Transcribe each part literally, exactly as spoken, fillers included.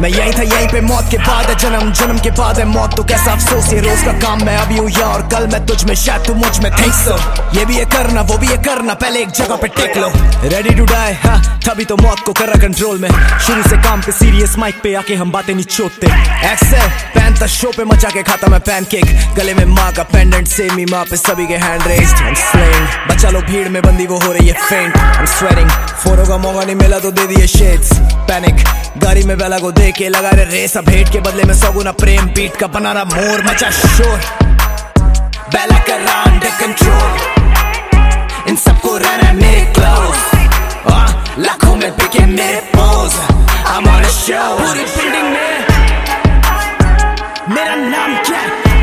मैं यहीं था यहीं पे मौत के बाद है जन्म, जन्म के बाद है मौत। तो कैसा अफसोस ये रोज का काम, मैं अभी हूँ यहाँ और कल मैं तुझ में, शायद तू मुझ में। थिंक सो ये भी ये करना वो भी ये करना, पहले एक जगह पे टेक लो। रेडी टू डाई हाँ, तभी तो मौत को कर रहा कंट्रोल में। शुरू से काम पे सीरियस, माइक पे आके हम बातें नहीं छोड़ते। एक्सेल पहनता शो पे मचा के खाता मैं पैनकेक, गले में माँ का पेंडेंट से मी माँ पे सभी के हैंड रेज्ड। I'm slaying, बचा लो भीड़ में बंदी वो हो रही है फेंट। I'm sweating, फोटो का मौका नहीं मिला तो दे दिए शेड्स। पैनिक गाड़ी में बेला को दे के लगा रहे रेस, अब हेट के बदले में सौ गुना प्रेम। बीट का बना रहा मोर, मचा शोर, बेला कर रहा अंडर कंट्रोल। इन सबको रहना है मेरे क्लोज, लाखों में बिके मेरे pose. I'm on a show, पूरी बिल्डिंग में मेरा नाम क्या,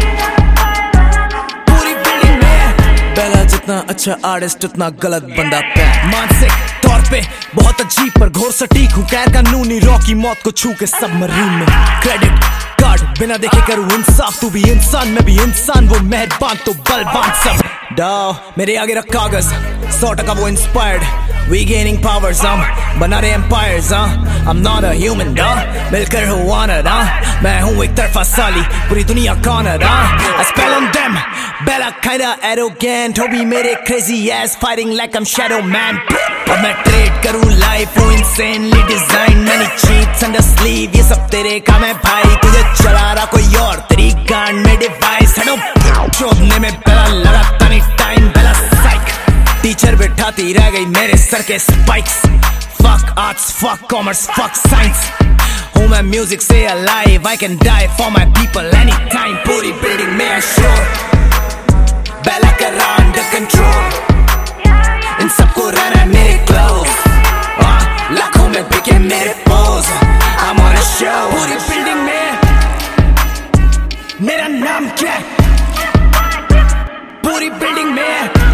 पूरी बिल्डिंग में। बेला जितना अच्छा आर्टिस्ट उतना गलत बंदा पे। मानसिक तौर पे बहुत अजीब पर घोर सटीक हूँ, कैर का नूनी रॉकी मौत को छू के सबमरीन में। क्रेडिट कार्ड बिना देखे करूँ इंसाफ, तू भी इंसान मैं भी इंसान, वो मेहरबान तो बलवान सब। डाओ मेरे आगे रख कागज, सौ टका वो इंस्पायर्ड। We gaining powers, हम बना रहे empires, हाँ I'm not a human, हाँ मिलकर हो honored, हाँ मैं हूँ एक तरफा साली, पूरी दुनिया cornered, हाँ I spell on them, Bella kinda arrogant, हो भी मेरे crazy ass fighting like I'm Shadow Man। अब मैं trade करूँ life, वो insanely designed, many cheats under sleeve, ये सब तेरे काम है भाई, तुझे चला रहा कोई और तेरी गांड में device। हटो चोदने में Bella लगाता नहीं time, Bella psych। टीचर बिठाती रह गई मेरे सर के spikes. Fuck arts, fuck commerce, fuck science, हूँ मैं म्यूजिक से alive, I can die for my people anytime। पूरी बिल्डिंग में है शोर, बेला कर रहा अंडर कंट्रोल। इन सबको रहना है मेरे क्लोज, लाखों में बिके मेरे pose. I'm on a show, पूरी बिल्डिंग में मेरा नाम क्या, पूरी बिल्डिंग में